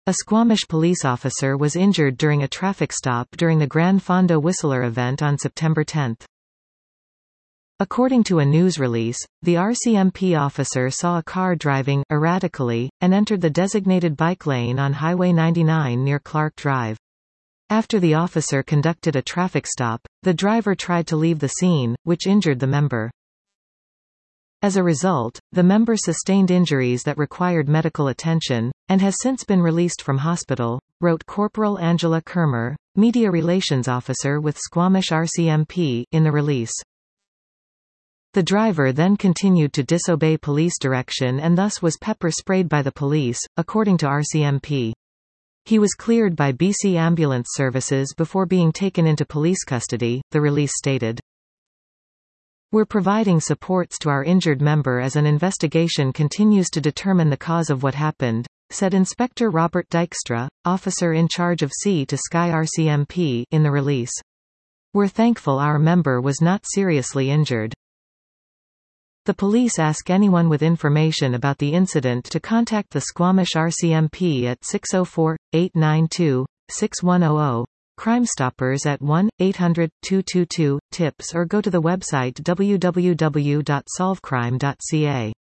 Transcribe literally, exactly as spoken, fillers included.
A Squamish police officer was injured during a traffic stop during the Gran Fondo Whistler event on September tenth. According to a news release, the R C M P officer saw a car driving erratically, and entered the designated bike lane on Highway ninety-nine near Clark Drive. After the officer conducted a traffic stop, the driver tried to leave the scene, which injured the member. As a result, the member sustained injuries that required medical attention, and has since been released from hospital, wrote Corporal Angela Kermer, Media Relations Officer with Squamish R C M P, in the release. The driver then continued to disobey police direction and thus was pepper-sprayed by the police, according to R C M P. He was cleared by B C Ambulance Services before being taken into police custody, the release stated. We're providing supports to our injured member as an investigation continues to determine the cause of what happened, said Inspector Robert Dykstra, officer in charge of Sea to Sky R C M P, in the release. We're thankful our member was not seriously injured. The police ask anyone with information about the incident to contact the Squamish R C M P at six oh four, eight nine two, six one zero zero, Crime Stoppers at one eight hundred, two two two, TIPS or go to the website w w w dot solve crime dot c a.